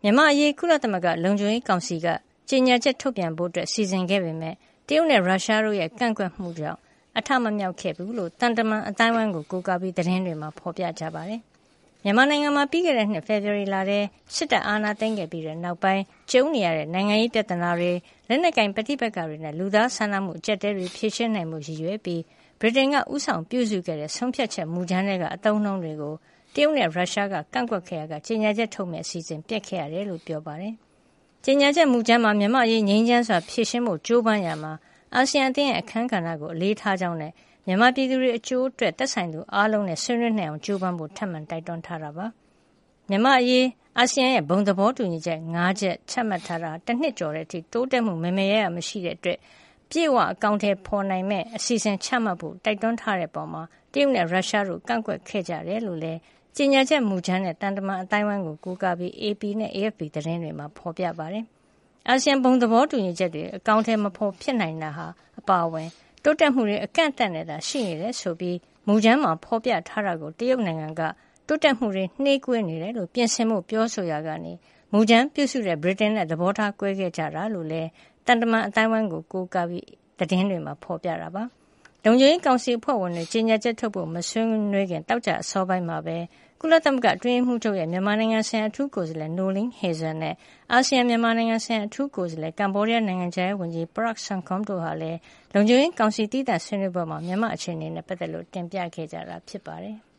မြန်မာအရေးကုလသမဂ္ဂလုံခြုံရေးကောင်စီကကြေညာချက်ထုတ်ပြန်ဖို့စီစဉ်ခဲ့ပေမဲ့တရုတ်နဲ့ရုရှားတို့ရဲ့ကန့်ကွက်မှုကြောင့်အထမမြောက်ခဲ့ဘူးလို့သံတမန်အသိုင်းအဝိုင်းကိုကိုးကားပြီးသတင်းတွေမှာဖော်ပြကြပါတယ်။မြန်မာနိုင်ငံမှာပြီးခဲ့တဲ့နှစ်ဖေဖော်ဝါရီလထဲစစ်တပ်အာဏာသိမ်းခဲ့ပြီးတဲ့နောက်ပိုင်းကျုံနေရတဲ့နိုင်ငံရေးပြဿနာတွေလက်နက်ကိုင်ပဋိပက္ခတွေနဲ့လူသားစာနာမှုအကျပ်အတည်းတွေဖြေရှင်းနိုင်မှုရည်ရွယ်ပြီးဗြိတိန်ကဥဆောင်ပြုစုခဲ့တဲ့ဆုံးဖြတ်ချက်မူကြမ်းတွေကအသုံးအနှုန်းတွေကိုတရုတ်နဲ့ရုရှားကကန့်ကွက်ခဲ့ရကကြေညာချက်ထုတ်မဲ့အစီအစဉ်ပြက်ခဲ့ရတယ်လို့ပြောပါတယ်။ကြေညာချက်မူကြမ်းမှာမြန်မာအရေးငြိမ်းချမ်းစွာဖြေရှင်းဖို့ကြိုးပမ်းရမှာအာဆီယံအသင်းရဲ့အခမ်းကဏ္ဍကိုအလေးထားကြောင်းနဲ့မြန်မာပြည်သူတွေအကျိုးအတွက်သက်ဆိုင်သူအားလုံးနဲ့ဆွေးနွေးနိုင်အောင်ကြိုးပမ်းဖို့ထပ်မံတိုက်တွန်းထားတာပါ။မြန်မာအရေးအာဆီယံရဲ့ဘုံသဘောတူညီချက်၅ချက်ချမှတ်ထားတာတစ်နှစ်ကျော်တဲ့အထိတိုးတက်မှုမရမရှိတဲ့အတွက်ပြေဝအကောင့်ထဲပေါ်နိုင်မဲ့အစီအစဉ်ချမှတ်ဖို့တိုက်တွန်းထားတဲ့ပုံမှာတရုတ်နဲ့ရုရှားတို့ကန့်ကွက်ခဲ့ကြတယ်လို့လည်းကြေညာချက်မူကြမ်းနဲ့တန်တမာအတိုင်းဝိုင်းကိုကိုးကားပြီး AP နဲ့ AFP သတင်းတွေမှာဖော်ပြပါတယ်။အာဆီယံဘုံသဘောတူညီချက်တွေအကောင့်ထဲမပေါ်ဖြစ်နိုင်တာဟာအပါအဝင်တိုးတက်မှုတွေအကန့်အသတ်နဲ့သာရှိနေတယ်ဆိုပြီးမူကြမ်းမှာဖော်ပြထားတာကိုတရုတ်နိုင်ငံကတိုးတက်မှုတွေနှေးကွေးနေတယ်လို့ပြင်ဆင်မှုပြောဆိုရကနေမူကြမ်းပြုစုတဲ့ဗြိတိန်နဲ့သဘောထားကွဲခဲ့ကြတာလို့လည်းတန်တမာအတိုင်းဝိုင်းကိုကိုးကားပြီးသတင်းတွေမှာဖော်ပြတာပါ။လုံခြုံရေးကောင်စီအဖွဲ့ဝင်တွေကြေညာချက်ထုတ်ဖို့မဆွေးနွေးခင်တောက်ကြအစောပိုင်းမှာပဲကုလသမဂ္ဂအတွင်းရေးမှူးချုပ်ရဲ့မြန်မာနိုင်ငံဆိုင်ရာအထူးကိုယ်စားလှယ် Noeleen Heyzer နဲ့အာဆီယံမြန်မာနိုင်ငံဆိုင်ရာအထူးကိုယ်စားလှယ်ကမ္ဘောဒီးယားနိုင်ငံခြားရေးဝန်ကြီး Prak Sokhonn တို့ဟာလည်းလုံခြုံရေးကောင်စီတည်တံ့ဆွေးနွေးပွဲမှာမြန်မာအခြေအနေနဲ့ပတ်သက်လို့တင်ပြခဲ့ကြတာဖြစ်ပါတယ်။